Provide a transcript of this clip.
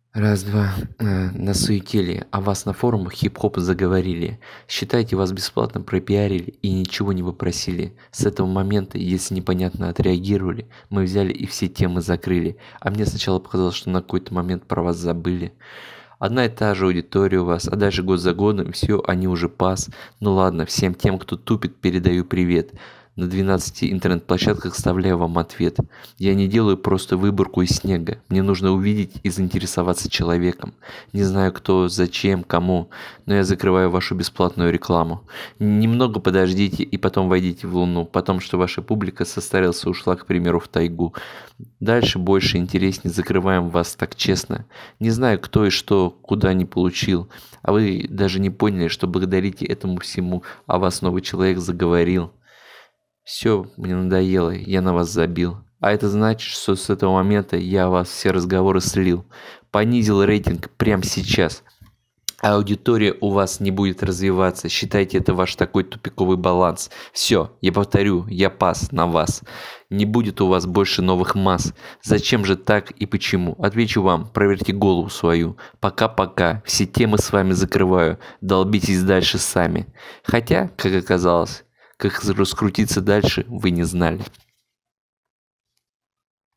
Раз-два. Насуетили, о вас на форумах хип-хоп заговорили. Считайте, вас бесплатно пропиарили и ничего не попросили. С этого момента, если непонятно отреагировали, мы взяли и все темы закрыли. А мне сначала показалось, что на какой-то момент про вас забыли. Одна и та же аудитория у вас, а дальше год за годом, все, они уже пас. Ну ладно, всем тем, кто тупит, передаю привет. На 12 интернет-площадках оставляю вам ответ. Я не делаю просто выборку из снега. Мне нужно увидеть и заинтересоваться человеком. Не знаю кто, зачем, кому, но я закрываю вашу бесплатную рекламу. Немного подождите и потом войдите в Луну, потом что ваша публика состарилась и ушла, к примеру, в тайгу. Дальше больше интереснее, закрываем вас так честно. Не знаю кто и что, куда не получил, а вы даже не поняли, что благодарите этому всему, а вас новый человек заговорил. Все, мне надоело, я на вас забил. А это значит, что с этого момента я вас все разговоры слил. Понизил рейтинг прямо сейчас. А аудитория у вас не будет развиваться. Считайте, это ваш такой тупиковый баланс. Все, я повторю, я пас на вас. Не будет у вас больше новых масс. Зачем же так и почему? Отвечу вам, проверьте голову свою. Пока-пока, все темы с вами закрываю. Долбитесь дальше сами. Хотя, как оказалось, как раскрутиться дальше, вы не знали.